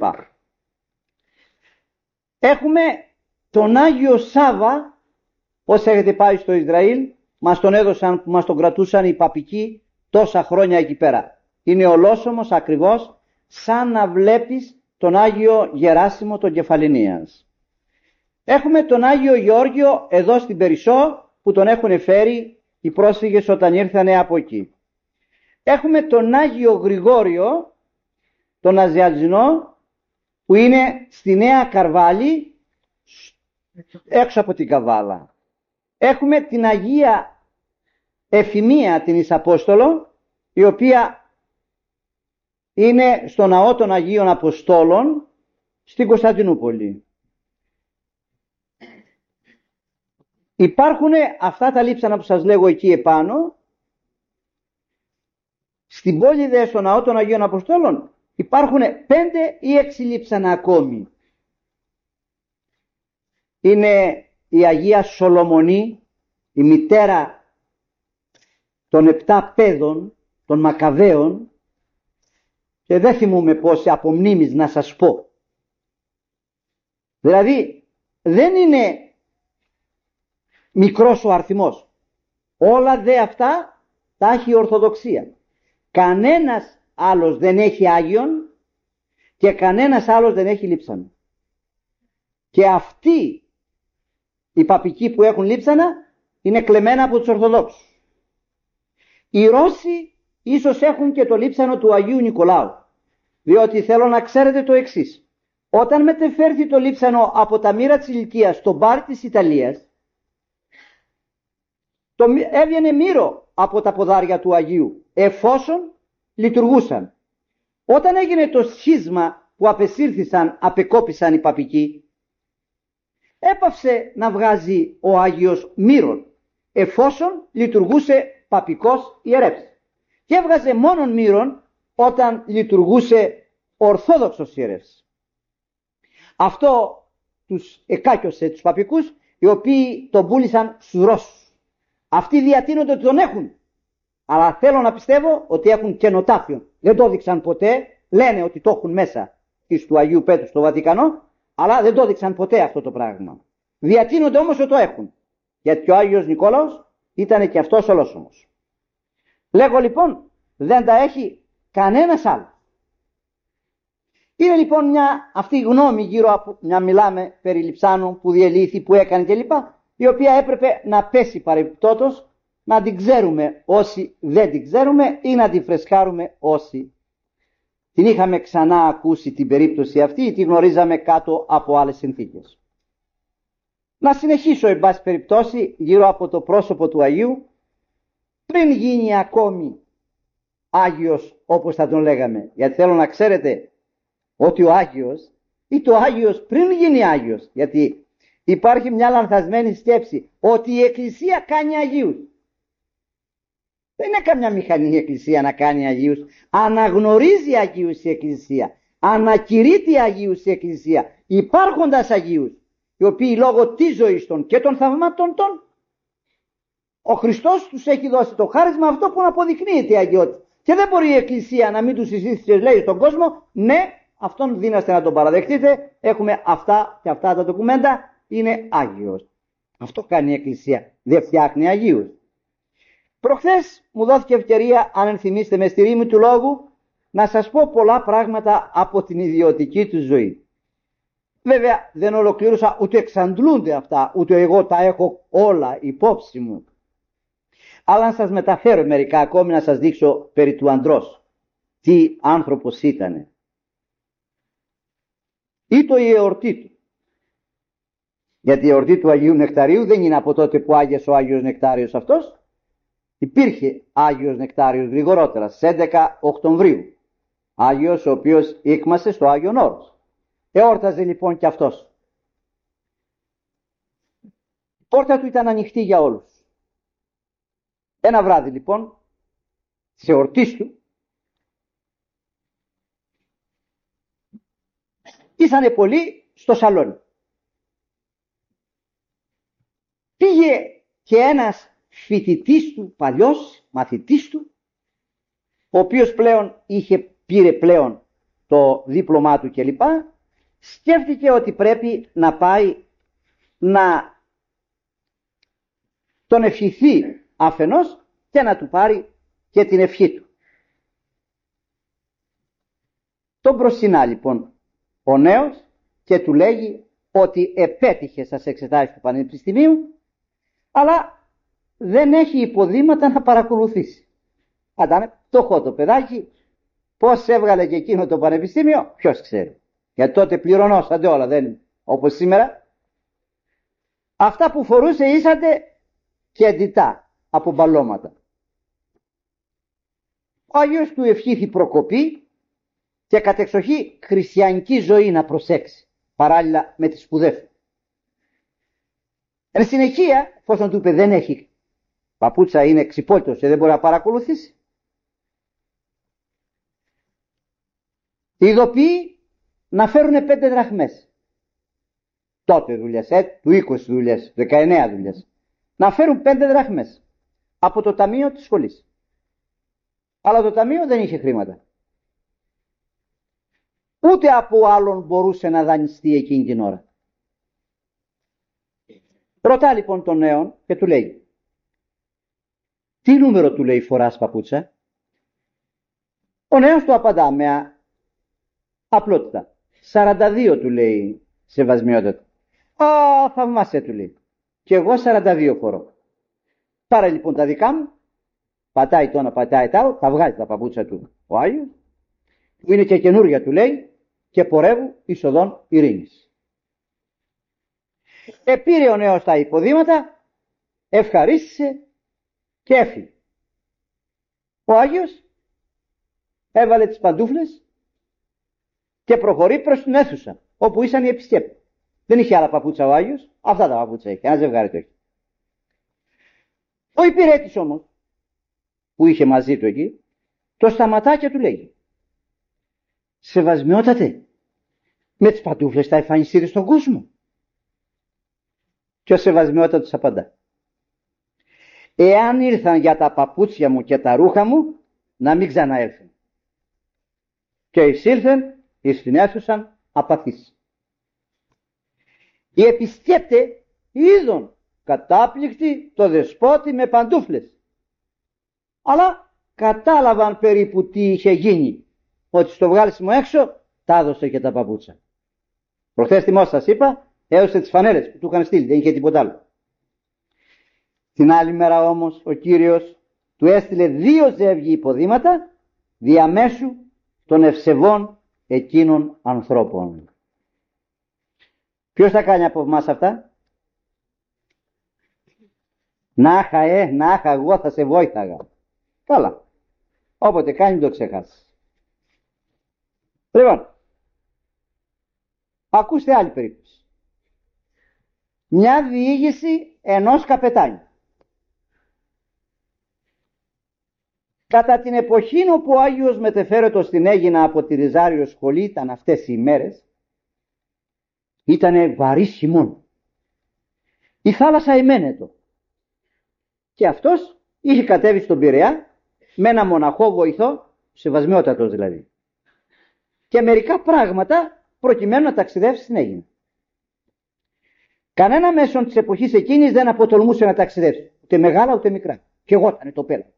Έχουμε τον Άγιο Σάβα, όσοι έχετε πάει στο Ισραήλ, μας τον έδωσαν, που μας τον κρατούσαν οι παπικοί τόσα χρόνια εκεί πέρα. Είναι ολόσωμος ακριβώς σαν να βλέπεις τον Άγιο Γεράσιμο τον Κεφαληνίας. Έχουμε τον Άγιο Γεώργιο εδώ στην Περισσό που τον έχουν φέρει οι πρόσφυγες όταν ήρθανε από εκεί. Έχουμε τον Άγιο Γρηγόριο, τον Αζιαλζινό, που είναι στη Νέα Καρβάλη, έξω από την Καβάλα. Έχουμε την Αγία Εφημία την Ισαπόστολο, η οποία είναι στο Ναό των Αγίων Αποστόλων στην Κωνσταντινούπολη. Υπάρχουν αυτά τα λείψανα που σας λέγω εκεί επάνω. Στην πόλη δε στο Ναό των Αγίων Αποστόλων υπάρχουν πέντε ή έξι λείψανα ακόμη. Είναι η Αγία Σολομονή, η μητέρα των επτά παιδών, των Μακαβαίων, και δεν θυμούμαι πόσοι από μνήμης να σας πω. Δηλαδή δεν είναι μικρός ο αριθμός. Όλα δε αυτά τα έχει η Ορθοδοξία. Κανένας άλλος δεν έχει Άγιον και κανένας άλλος δεν έχει λείψανο. Και αυτοί οι παπικοί που έχουν λείψανα είναι κλεμμένα από τους Ορθοδόξους. Οι Ρώσοι ίσως έχουν και το λείψανο του Αγίου Νικολάου, διότι θέλω να ξέρετε το εξής. Όταν μετεφέρθη το λείψανο από τα μοίρα της Ηλικίας στον Μπάρ της Ιταλίας, το έβγαινε μύρο από τα ποδάρια του Αγίου, εφόσον λειτουργούσαν. Όταν έγινε το σχίσμα που απεσύρθησαν, απεκόπησαν οι παπικοί, έπαυσε να βγάζει ο Άγιος μύρον, εφόσον λειτουργούσε παπικός ιερεύς. Και έβγαζε μόνον μύρον όταν λειτουργούσε ορθόδοξος ιερεύς. Αυτό τους εκάκιωσε τους παπικούς, οι οποίοι τον πούλησαν στους Ρώσους. Αυτοί διατείνονται ότι τον έχουν, αλλά θέλω να πιστεύω ότι έχουν καινοτάφιον. Δεν το έδειξαν ποτέ, λένε ότι το έχουν μέσα εις του Αγίου Πέτρου στο Βατικανό, Αλλά δεν το έδειξαν ποτέ αυτό το πράγμα. Διατείνονται όμως ότι το έχουν. Γιατί ο Άγιος Νικόλαος ήταν και αυτός ολόσωμος. Λέγω λοιπόν, δεν τα έχει κανένας άλλος. Είναι λοιπόν μια αυτή η γνώμη γύρω από, μια μιλάμε περί Λειψάνου που διελήθη, που έκανε κλπ, η οποία έπρεπε να πέσει παρεμπιπτόντως, να την ξέρουμε όσοι δεν την ξέρουμε ή να την φρεσκάρουμε όσοι την είχαμε ξανά ακούσει την περίπτωση αυτή ή την γνωρίζαμε κάτω από άλλες συνθήκες. Να συνεχίσω εν πάση περιπτώσει γύρω από το πρόσωπο του Αγίου, πριν γίνει ακόμη Άγιος όπως θα τον λέγαμε, γιατί θέλω να ξέρετε ότι ο Άγιος ή το Άγιος πριν γίνει Άγιος, γιατί υπάρχει μια λανθασμένη σκέψη ότι η Εκκλησία κάνει Αγίους. Δεν είναι καμιά μηχανή η Εκκλησία να κάνει Αγίους. Αναγνωρίζει Αγίους η Εκκλησία. Ανακηρύττει Αγίους η Εκκλησία. Υπάρχοντας Αγίους, οι οποίοι λόγω της ζωής των και των θαυμάτων των, ο Χριστός τους έχει δώσει το χάρισμα αυτό που αποδεικνύεται η αγιότητα. Και δεν μπορεί η Εκκλησία να μην τους συζήτησε, λέει στον κόσμο, ναι, αυτόν δύναστε να τον παραδεχτείτε, έχουμε αυτά και αυτά τα ντοκουμέντα, είναι Άγιος. Αυτό κάνει η Εκκλησία, δεν φτιάχνει Αγίους. Προχθές μου δόθηκε ευκαιρία, αν ενθυμίστε με στη ρήμη του λόγου, να σας πω πολλά πράγματα από την ιδιωτική του ζωή. Βέβαια δεν ολοκλήρωσα, ούτε εξαντλούνται αυτά, ούτε εγώ τα έχω όλα υπόψη μου. Αλλά να σας μεταφέρω μερικά ακόμη, να σας δείξω περί του ανδρός. Τι άνθρωπος ήτανε. Ήτο η εορτή του. Γιατί η εορτή του Αγίου Νεκταρίου δεν είναι από τότε που άγιασε ο Άγιος Νεκτάριος αυτός. Υπήρχε Άγιος Νεκτάριος γρηγορότερα, στις έντεκα Οκτωβρίου. Άγιος ο οποίος ήκμασε στο Άγιον Όρος. Εόρταζε λοιπόν και αυτός. Η πόρτα του ήταν ανοιχτή για όλους. Ένα βράδυ λοιπόν, σε εορτής του, ήσανε πολλοί στο σαλόνι. Πήγε και ένας φοιτητής του, παλιός μαθητής του, ο οποίος πλέον είχε, πήρε πλέον το δίπλωμά του κλπ. Σκέφτηκε ότι πρέπει να πάει να τον ευχηθεί αφενός και να του πάρει και την ευχή του. Τον προσκυνά λοιπόν ο νέος και του λέγει ότι επέτυχε στις εξετάσεις του Πανεπιστημίου, αλλά δεν έχει υποδήματα να παρακολουθήσει. Αν ήταν φτωχό το παιδάκι, πώς έβγαλε και εκείνο το πανεπιστήμιο, ποιος ξέρει. Γιατί τότε πληρωνόσατε όλα, δεν όπως σήμερα. Αυτά που φορούσε ήσατε και αντιτά από μπαλώματα. Ο Άγιος του ευχήθη προκοπή και κατεξοχή χριστιανική ζωή να προσέξει, παράλληλα με τις σπουδές του. Εν συνεχεία, εφόσον του είπε δεν έχει παπούτσα, είναι ξυπόλυτος και δεν μπορεί να παρακολουθήσει, ειδοποιεί να φέρουν πέντε δραχμές. Τότε δουλειές, ε, του είκοσι δουλειές, δεκαεννέα δουλειές. Να φέρουν πέντε δραχμές από το ταμείο της σχολής. Αλλά το ταμείο δεν είχε χρήματα. Ούτε από άλλον μπορούσε να δανειστεί εκείνη την ώρα. Ρωτά λοιπόν τον νέον και του λέει, τι νούμερο του λέει φοράς παπούτσα? Ο νέος του απαντά με απλότητα. σαράντα δύο του λέει σεβασμιότατα. Α, θαυμάσια του λέει. Και εγώ σαράντα δύο φορώ. Πάρε λοιπόν τα δικά μου, πατάει το ένα, πατάει τα άλλο, τα βγάζει τα παπούτσα του ο Άγιος, που είναι και καινούρια του λέει, και πορεύουν εις οδόν ειρήνης. Επήρε ο νέος τα υποδήματα, ευχαρίστησε και έφυγε. Ο Άγιος έβαλε τις παντούφλες και προχωρεί προς την αίθουσα όπου ήσαν οι επισκέπτες. Δεν είχε άλλα παπούτσα ο Άγιος, αυτά τα παπούτσα είχε, ένα ζευγάρι το είχε. Ο υπηρέτης όμως που είχε μαζί του εκεί το σταματά και του λέγει, σεβασμιότατε, με τις παντούφλες θα εμφανιστείτε στον κόσμο? Και ο σεβασμιότατος απαντά, εάν ήρθαν για τα παπούτσια μου και τα ρούχα μου, να μην ξαναέλθουν. Και εισήλθεν εις την αίθουσαν απαθής. Οι επισκέπτες είδον κατάπληκτοι το δεσπότη με παντούφλες. Αλλά κατάλαβαν περίπου τι είχε γίνει. Ότι στο βγάλισιμο έξω τα έδωσε και τα παπούτσα. Προχθές θυμός σας είπα, έδωσε τις φανέλες που του είχαν στείλει, δεν είχε τίποτα άλλο. Την άλλη μέρα όμως ο Κύριος του έστειλε δύο ζεύγη υποδήματα διαμέσου των ευσεβών εκείνων ανθρώπων. Ποιος θα κάνει από εμάς αυτά? Να είχα, ε, να είχα, εγώ θα σε βόηθαγα. Καλά. Όποτε κάνει το ξεχάσεις. Λοιπόν, ακούστε άλλη περίπτωση. Μια διήγηση ενός καπετάνιου. Κατά την εποχή όπου ο Άγιος μετεφέρετο στην Αίγινα από τη Ριζάριο σχολή, ήταν αυτές οι ημέρες, ήτανε βαρύ χειμών. Η θάλασσα εμένετο. Και αυτός είχε κατέβει στον Πειραιά με ένα μοναχό βοηθό, σεβασμιότατος δηλαδή, και μερικά πράγματα προκειμένου να ταξιδεύσει στην Αίγινα. Κανένα μέσον της εποχής εκείνης δεν αποτολμούσε να ταξιδεύσει, ούτε μεγάλα ούτε μικρά. Και εγώ ήταν το πέλα.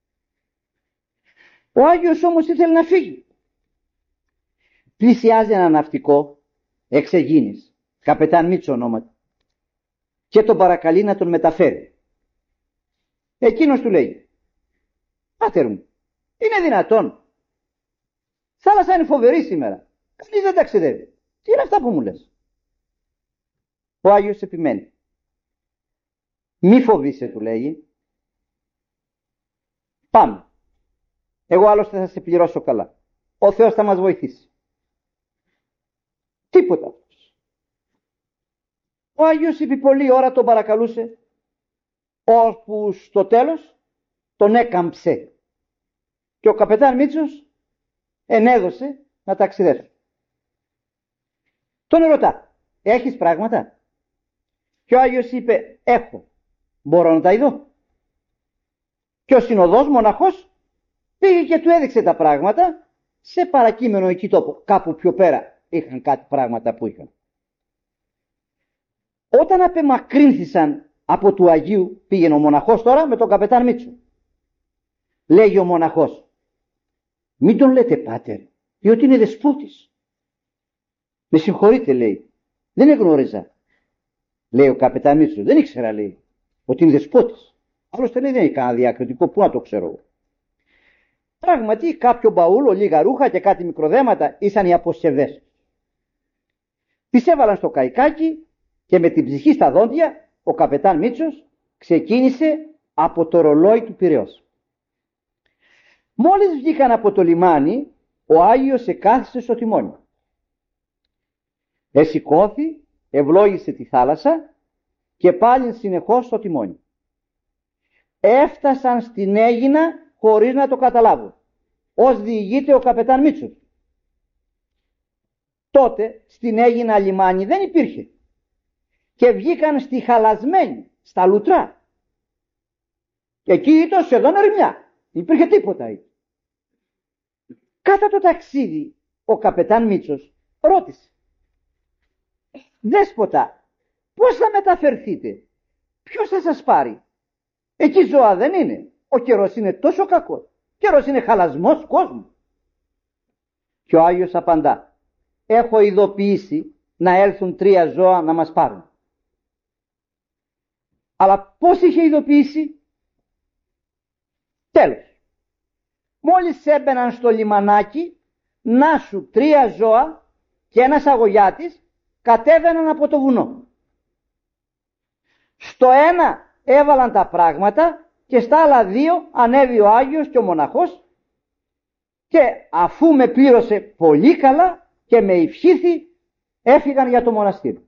Ο Άγιος όμως ήθελε να φύγει. Πλησιάζει ένα ναυτικό εξ Αιγίνης, καπετάν Μίτσο ονόματι, και τον παρακαλεί να τον μεταφέρει. Εκείνος του λέει: «Πάτερ μου, είναι δυνατόν? Θάλασσα είναι φοβερή σήμερα. Κανείς δεν ταξιδεύει. Τι είναι αυτά που μου λες?» Ο Άγιος επιμένει. «Μη φοβήσαι», του λέγει. «Πάμε. Εγώ άλλωστε θα σε πληρώσω καλά. Ο Θεός θα μας βοηθήσει». Τίποτα αυτός. Ο Άγιος επί πολλή ώρα τον παρακαλούσε, ώσπου στο τέλος τον έκαμψε. Και ο καπετάν Μίτσος ενέδωσε να ταξιδεύει. Τον ρωτά: «Έχεις πράγματα?» Και ο Άγιος είπε: «Έχω. Μπορώ να τα ειδώ?» Και ο συνοδός μοναχός πήγε και του έδειξε τα πράγματα σε παρακείμενο εκεί τόπο. Κάπου πιο πέρα είχαν κάτι πράγματα που είχαν. Όταν απεμακρύνθησαν από του Αγίου, πήγαινε ο μοναχός τώρα με τον καπετάν Μίτσο. Λέγει ο μοναχός: «Μην τον λέτε πάτερ, διότι είναι δεσπότης». «Με συγχωρείτε», λέει, «δεν εγνώριζα». Λέει ο καπετάν Μίτσο: «Δεν ήξερα», λέει, «ότι είναι δεσπότης. Άλλωστε, λέει, δεν έχει κανένα διακριτικό, πού να το ξέρω». Πράγματι, κάποιο μπαούλο, λίγα ρούχα και κάτι μικροδέματα ήσαν οι αποσκευές. Τις έβαλαν στο καϊκάκι και με την ψυχή στα δόντια ο καπετάν Μίτσος ξεκίνησε από το ρολόι του Πειραιώς. Μόλις βγήκαν από το λιμάνι, ο Άγιος εκάθισε στο τιμόνι. Εσηκώθη, ευλόγησε τη θάλασσα και πάλι συνεχώς στο τιμόνι. Έφτασαν στην Αίγινα χωρίς να το καταλάβουν, ως διηγείται ο καπετάν Μίτσος. Τότε στην Αίγινα λιμάνι δεν υπήρχε και βγήκαν στη χαλασμένη, στα λουτρά. Και εκεί ήταν σχεδόν ερημιά, δεν υπήρχε τίποτα εκεί. Κατά το ταξίδι ο καπετάν Μίτσος ρώτησε: «Δέσποτα, πώς θα μεταφερθείτε? Ποιος θα σας πάρει? Εκεί ζώα δεν είναι. Ο καιρός είναι τόσο κακός. Ο καιρός είναι χαλασμός κόσμου». Και ο Άγιος απαντά: «Έχω ειδοποιήσει να έλθουν τρία ζώα να μας πάρουν». Αλλά πώς είχε ειδοποιήσει? Τέλος. Μόλις έμπαιναν στο λιμανάκι, να σου τρία ζώα και ένας αγωγιάτης κατέβαιναν από το βουνό. Στο ένα έβαλαν τα πράγματα και στα άλλα δύο ανέβη ο Άγιος και ο μοναχός, και αφού με πλήρωσε πολύ καλά και με ευχήθη, έφυγαν για το μοναστήρι.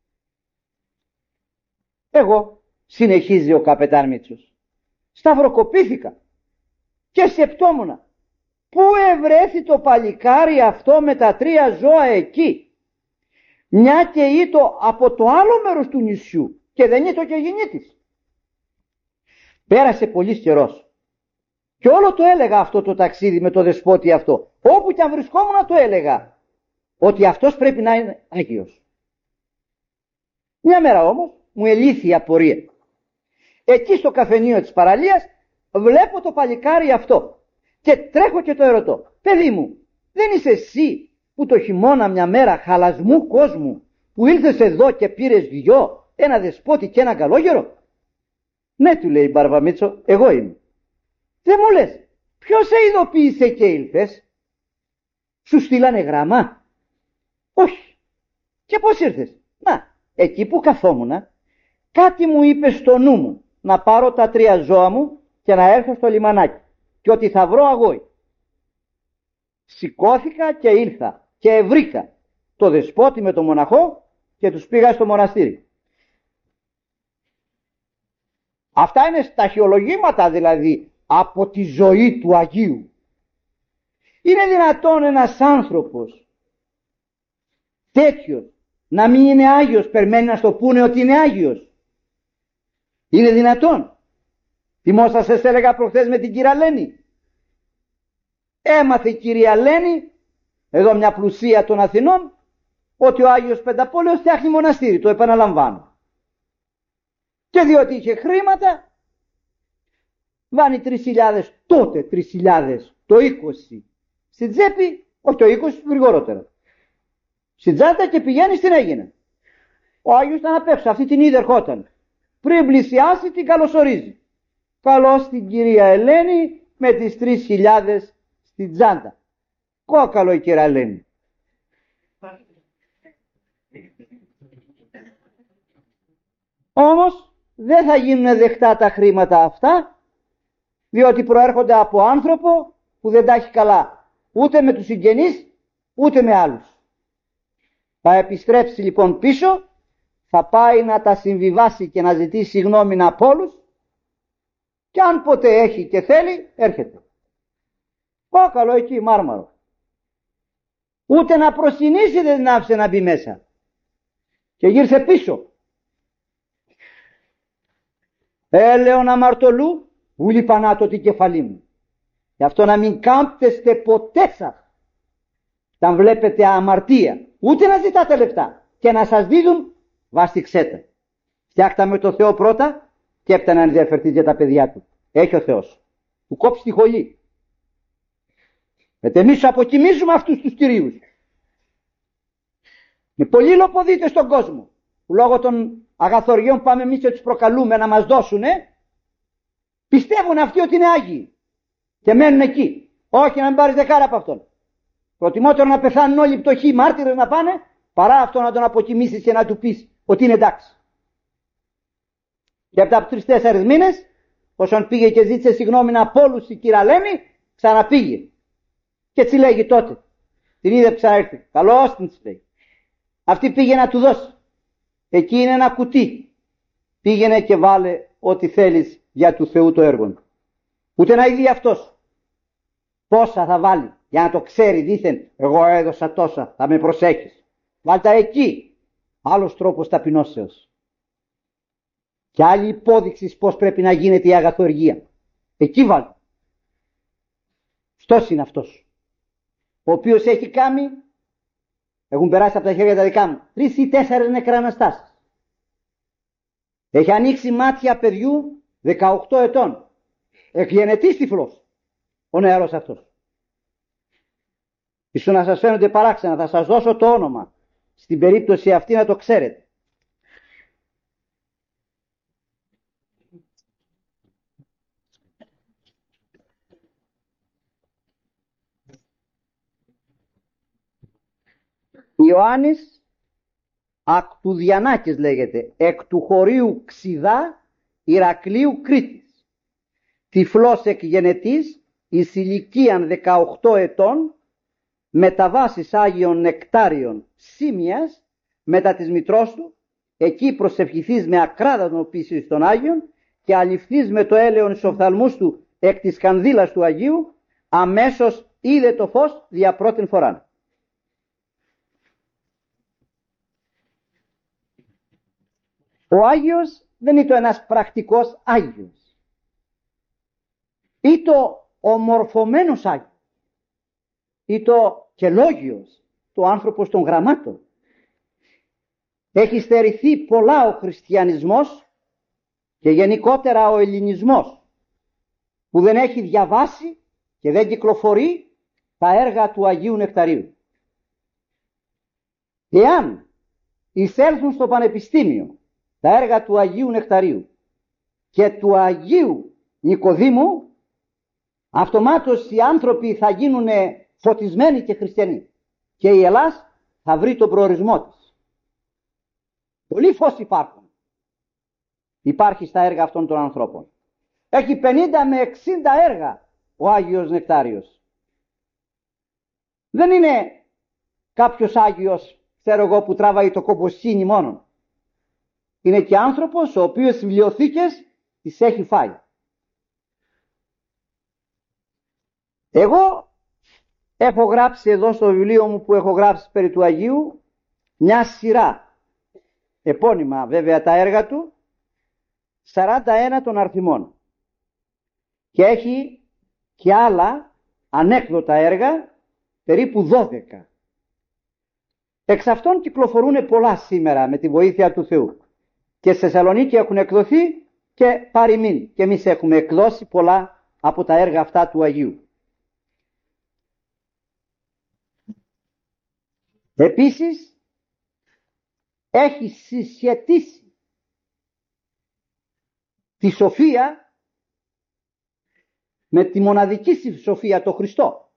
Εγώ, συνεχίζει ο καπετάν Μίτσος, σταυροκοπήθηκα και σκεπτόμουνα πού ευρέθη το παλικάρι αυτό με τα τρία ζώα εκεί, μια και ήτο από το άλλο μέρος του νησιού και δεν ήτο και γεννήτης. Πέρασε πολύς καιρός και όλο το έλεγα αυτό το ταξίδι με το δεσπότη αυτό, όπου κι αν βρισκόμουν το έλεγα, ότι αυτός πρέπει να είναι Άγιος. Μια μέρα όμως μου ελήφθη η απορία. Εκεί στο καφενείο της παραλίας βλέπω το παλικάρι αυτό και τρέχω και το ερωτώ. Παιδί μου, δεν είσαι εσύ που το χειμώνα μια μέρα χαλασμού κόσμου που ήλθες εδώ και πήρες δυο, ένα δεσπότη και ένα καλόγερο? Ναι, του λέει η Μπαρβαμίτσο, εγώ είμαι. Δεν μου λες, ποιος σε ειδοποίησε και ήλθες? Σου στείλανε γράμμα? Όχι. Και πώς ήρθες? Να, εκεί που καθόμουνα, κάτι μου είπε στο νου μου να πάρω τα τρία ζώα μου και να έρθω στο λιμανάκι και ότι θα βρω αγόη. Σηκώθηκα και ήλθα και βρήκα το δεσπότη με το μοναχό και τους πήγα στο μοναστήρι. Αυτά είναι σταχυολογήματα δηλαδή από τη ζωή του Αγίου. Είναι δυνατόν ένας άνθρωπος τέτοιος να μην είναι Άγιος, περιμένει να στο πούνε ότι είναι Άγιος? Είναι δυνατόν? Θυμόσαστε, σε έλεγα προχθές με την κυρία Λένη. Έμαθε η κυρία Λένη, εδώ μια πλουσία των Αθηνών, ότι ο Άγιος Πενταπόλεως φτιάχνει μοναστήρι, το επαναλαμβάνω. Και διότι είχε χρήματα, βάνει τρεις χιλιάδες, τότε τρεις χιλιάδες, το είκοσι στην τσέπη, όχι το είκοσι, γρηγορότερα. Στην τσάντα και πηγαίνει στην Αίγινα. Ο Άγιος ήταν απ' έξω, αυτή την είδε ερχόταν. Πριν πλησιάσει την καλωσορίζει. Καλώς την κυρία Ελένη με τις τρεις χιλιάδες στην τσάντα. Κόκαλο η κυρία Ελένη. Όμως δεν θα γίνουν δεκτά τα χρήματα αυτά, διότι προέρχονται από άνθρωπο που δεν τα έχει καλά ούτε με τους συγγενείς ούτε με άλλους. Θα επιστρέψει λοιπόν πίσω, θα πάει να τα συμβιβάσει και να ζητήσει συγγνώμη από όλους και αν ποτέ έχει και θέλει έρχεται. Κόκαλο εκεί μάρμαρο. Ούτε να προσκυνήσει δεν άφησε να μπει μέσα και γύρσε πίσω. Έλεον αμαρτωλού, ούλη πανάτω την κεφαλή μου. Γι' αυτό να μην κάμπτεστε ποτέ σας όταν βλέπετε αμαρτία, ούτε να ζητάτε λεφτά και να σας δίδουν, βάστηξέ τα. Φτιάχτα με το Θεό πρώτα και έπειτα να ενδιαφερθείς για τα παιδιά του. Έχει ο Θεός. Του κόψει τη χολή. Γιατί εμείς αποκοιμήσουμε αυτούς τους κυρίους. Με πολλοί λοποδίτες στον κόσμο που λόγω των αγαθοριών πάμε εμείς και τους προκαλούμε να μας δώσουνε, πιστεύουν αυτοί ότι είναι Άγιοι και μένουν εκεί. Όχι, να μην πάρεις δεκάρα από αυτόν. Προτιμότερο να πεθάνουν όλοι οι πτωχοί μάρτυρες να πάνε, παρά αυτό να τον αποκοιμήσεις και να του πεις ότι είναι εντάξει. Και από τρεις τέσσερις μήνες, όσον πήγε και ζήτησε συγγνώμη από όλους η κυρία Λέμη, ξαναπήγε. Και έτσι λέγει τότε. Την είδε ξαναέρθει. Καλώς την λέει. Αυτή πήγε να του δώσει. Εκεί είναι ένα κουτί. Πήγαινε και βάλε ό,τι θέλεις για του Θεού το έργο. Ούτε να ειδεί αυτός πόσα θα βάλει για να το ξέρει δήθεν. Εγώ έδωσα τόσα, θα με προσέχεις. Βάλτα εκεί. Άλλος τρόπος ταπεινώσεως. Και άλλη υπόδειξη πώς πρέπει να γίνεται η αγαθοργία. Εκεί βάλτε. Αυτός είναι αυτός. Ο οποίος έχει κάνει, έχουν περάσει από τα χέρια τα δικά μου, τρεις ή τέσσερις νεκραναστάσεις. Έχει ανοίξει μάτια παιδιού δεκαοκτώ ετών. Εκγενετής τυφλός ο νεαρός αυτός. Ίσως να σας φαίνονται παράξενα, θα σας δώσω το όνομα. Στην περίπτωση αυτή να το ξέρετε. Ιωάννης Ακτουδιανάκης λέγεται, εκ του χωρίου Ξιδά, Ηρακλείου Κρήτης. Τυφλός εκγενετής, εις ηλικίαν δεκαοκτώ ετών, μεταβάσεις Άγιων Νεκτάριων Σήμιας, μετά της μητρός του, εκεί προσευχηθείς με ακράδανο πίσης των Άγιων και αληφθείς με το έλεον εις οφθαλμούς του εκ της κανδύλας του Αγίου, αμέσως είδε το φως δια πρώτην φοράν. Ο Άγιος δεν είναι το ένας πρακτικός Άγιος. Ή το ομορφωμένος Άγιος. Ή το κελόγιος, το άνθρωπος των γραμμάτων. Έχει στερηθεί πολλά ο χριστιανισμός και γενικότερα ο ελληνισμός, που δεν έχει διαβάσει και δεν κυκλοφορεί τα έργα του Αγίου Νεκταρίου. Εάν εισέλθουν στο Πανεπιστήμιο τα έργα του Αγίου Νεκταρίου και του Αγίου Νικοδήμου, αυτομάτως οι άνθρωποι θα γίνουν φωτισμένοι και χριστιανοί και η Ελλάς θα βρει τον προορισμό της. Πολύ φως υπάρχουν. Υπάρχει στα έργα αυτών των ανθρώπων. Έχει πενήντα με εξήντα έργα ο Άγιος Νεκτάριος. Δεν είναι κάποιος Άγιος, ξέρω εγώ, που τράβαει το κομποσκίνη μόνο. Είναι και άνθρωπος ο οποίος στις βιβλιοθήκες τις έχει φάει. Εγώ έχω γράψει εδώ στο βιβλίο μου που έχω γράψει περί του Αγίου μια σειρά, επώνυμα βέβαια τα έργα του, σαράντα ένα των αριθμών, και έχει και άλλα ανέκδοτα έργα περίπου δώδεκα. Εξ αυτών κυκλοφορούν πολλά σήμερα με τη βοήθεια του Θεού και στη Θεσσαλονίκη έχουν εκδοθεί και παροιμήν, και εμείς έχουμε εκδώσει πολλά από τα έργα αυτά του Αγίου. Επίσης έχει συσχετίσει τη σοφία με τη μοναδική σοφία, το Χριστό.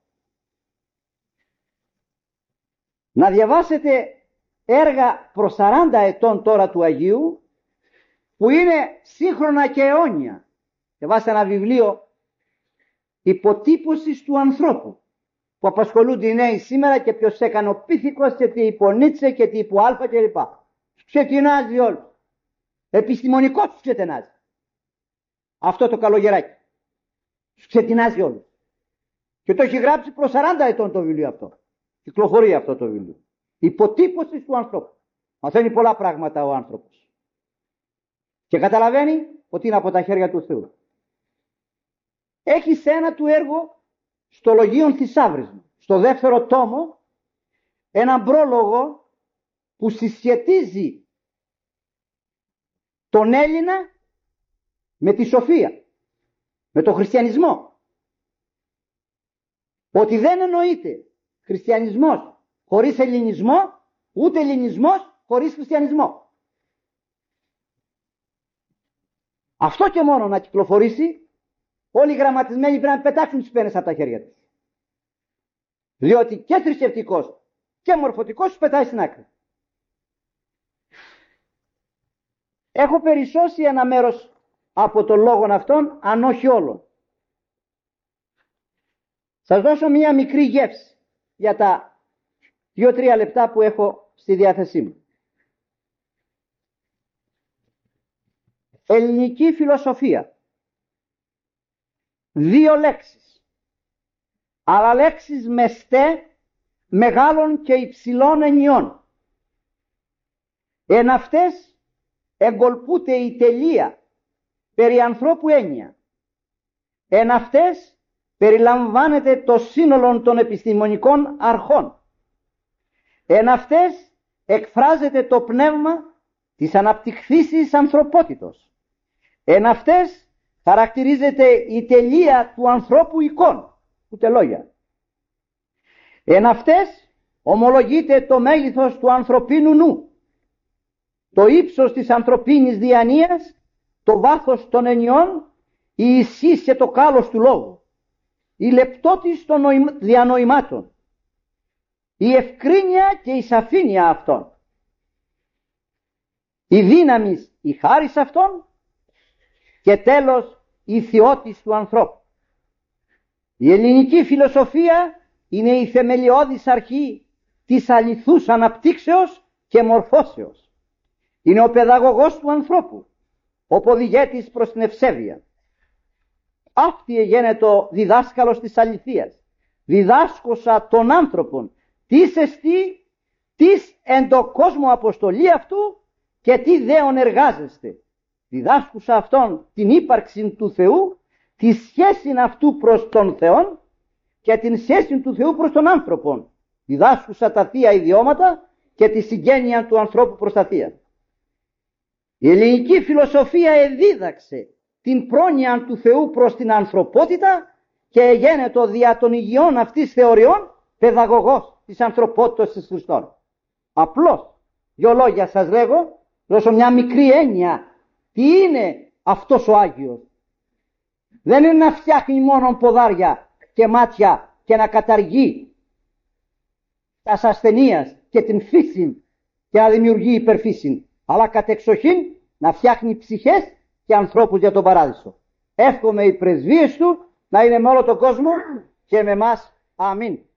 Να διαβάσετε έργα προς σαράντα ετών τώρα του Αγίου, που είναι σύγχρονα και αιώνια. Διαβάστε ένα βιβλίο υποτύπωσης του ανθρώπου, που απασχολούνται οι νέοι σήμερα, και ποιος έκανε ο Πίθηκος και τι είπε ο Νίτσε και τι είπε ο Άλφα κλπ. Ξετινάζει όλους. Επιστημονικό τους ξετινάζει. Αυτό το καλογεράκι. Τους ξετινάζει όλους. Και το έχει γράψει προς σαράντα ετών το βιβλίο αυτό. Κυκλοφορεί αυτό το βιβλίο. Υποτύπωση του ανθρώπου. Μαθαίνει πολλά πράγματα ο άνθρωπος. Και καταλαβαίνει ότι είναι από τα χέρια του Θεού. Έχει σε ένα του έργο, στο Λογίον Θησαύρισμα, στο δεύτερο τόμο, έναν πρόλογο που συσχετίζει τον Έλληνα με τη σοφία, με τον χριστιανισμό. Ότι δεν εννοείται χριστιανισμός χωρίς ελληνισμό, ούτε ελληνισμός χωρίς χριστιανισμό. Αυτό και μόνο να κυκλοφορήσει, όλοι οι γραμματισμένοι πρέπει να πετάξουν τις πένες από τα χέρια τους. Διότι και θρησκευτικός και μορφωτικός τους πετάει στην άκρη. Έχω περισσώσει ένα μέρος από τον λόγων αυτών, αν όχι όλων. Σας δώσω μία μικρή γεύση για τα δύο-τρία λεπτά που έχω στη διάθεσή μου. Ελληνική φιλοσοφία. Δύο λέξεις, αλλά λέξεις με στέ μεγάλων και υψηλών ενιών. Εν αυτές εγκολπούται η τελεία περί ανθρώπου έννοια. Εν αυτές περιλαμβάνεται το σύνολο των επιστημονικών αρχών. Εν αυτές εκφράζεται το πνεύμα της αναπτυχθήσης ανθρωπότητος. Εν αυτές χαρακτηρίζεται η τελεία του ανθρώπου εικόν, ούτε λόγια. Εν αυτές ομολογείται το μέγεθος του ανθρωπίνου νου, το ύψος της ανθρωπίνης διανοίας, το βάθος των ενιών, η ισχύς και το κάλος του λόγου, η λεπτότης των διανοημάτων, η ευκρίνεια και η σαφήνεια αυτών, η δύναμη η χάρις αυτών και τέλος η θεότης του ανθρώπου. Η ελληνική φιλοσοφία είναι η θεμελιώδης αρχή της αληθούς αναπτύξεως και μορφώσεως. Είναι ο παιδαγωγός του ανθρώπου, ο ποδηγέτης προς την ευσέβεια. Αυτή εγένετο ο διδάσκαλος της αληθείας, διδάσκωσα των άνθρωπων τι εστί, τις εν το κόσμο αποστολή αυτού και τι δέον εργάζεστε. Διδάσκουσα αυτόν την ύπαρξη του Θεού, τη σχέση αυτού προς τον Θεόν και την σχέση του Θεού προς τον άνθρωπον. Διδάσκουσα τα θεία ιδιώματα και τη συγγένεια του ανθρώπου προς τα θεία. Η ελληνική φιλοσοφία εδίδαξε την πρόνοια του Θεού προς την ανθρωπότητα και εγένετο δια των υγιών αυτής θεωριών παιδαγωγός της ανθρωπότητας της Χριστόν. Απλώς δυο λόγια σας λέγω, δώσω μια μικρή έννοια. Τι είναι αυτός ο Άγιος? Δεν είναι να φτιάχνει μόνο ποδάρια και μάτια και να καταργεί τα ασθενείας και την φύση και να δημιουργεί υπερφύση, αλλά κατεξοχήν να φτιάχνει ψυχές και ανθρώπους για τον παράδεισο. Εύχομαι οι πρεσβείες του να είναι με όλο τον κόσμο και με εμάς. Αμήν.